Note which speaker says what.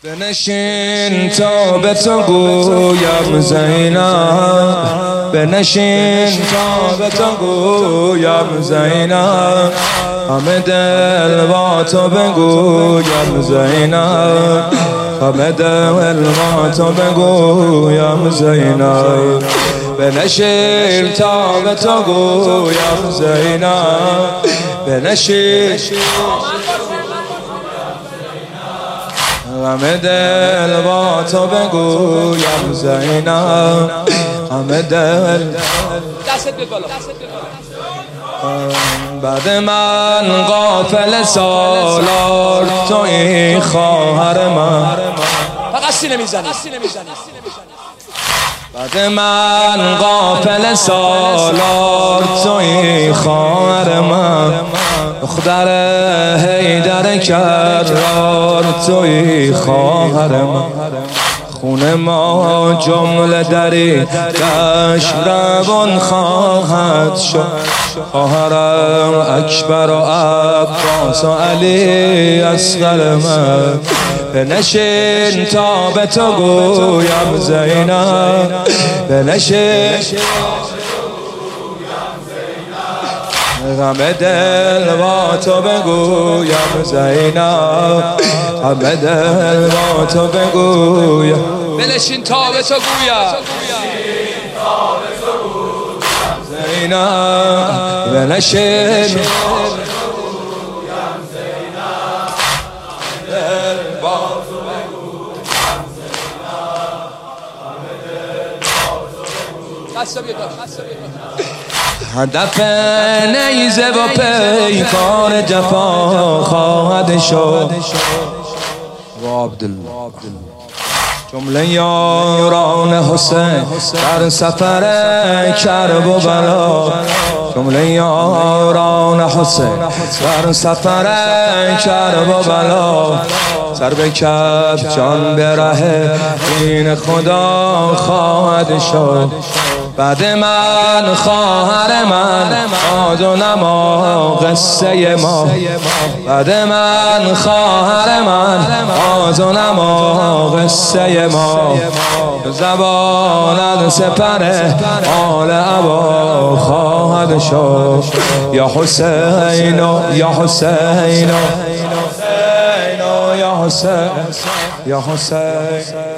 Speaker 1: بنشین تا به تو گویم زینب، بنشین تا به تو گویم زینب، همه دل با تو بگویم زینب، همه دل با تو بگویم زینب، بنشین تا به تو گویم زینب، بنشین همه دل با تو بگویم زینب، همه دل بعد من قافل سالار توی خواهر من،
Speaker 2: فقط سینه میزنی.
Speaker 1: بعد من قافل سالار توی خواهر من، دختر حیدر کرار توی خواهر من، خونه ما جمله دری دشت روان خواهد شد، خواهرم اکبر و عباس و علی اصغر من، بنشین تا به تو گویم زینب، بنشین همه دل با تو بگویم زینب، همه دل با تو بگویم،
Speaker 2: بنشین تا به تو گویم
Speaker 1: زینب، بنشین هدف نیزه و پیکار جفا خواهد شد و عبدالله، جمله یاران حسین در سفر کرب و بلا، جمله یاران حسین در سفر کرب و بلا، سر به کف جان به ره دین خدا خواهد شد، بعد من خواهر من آد و نما قصه ما، بعد من خواهر من آد و نما قصه ما، زبانت سپر آل عبا خواهد شد، یا حسین یا حسین یا حسین یا حسین.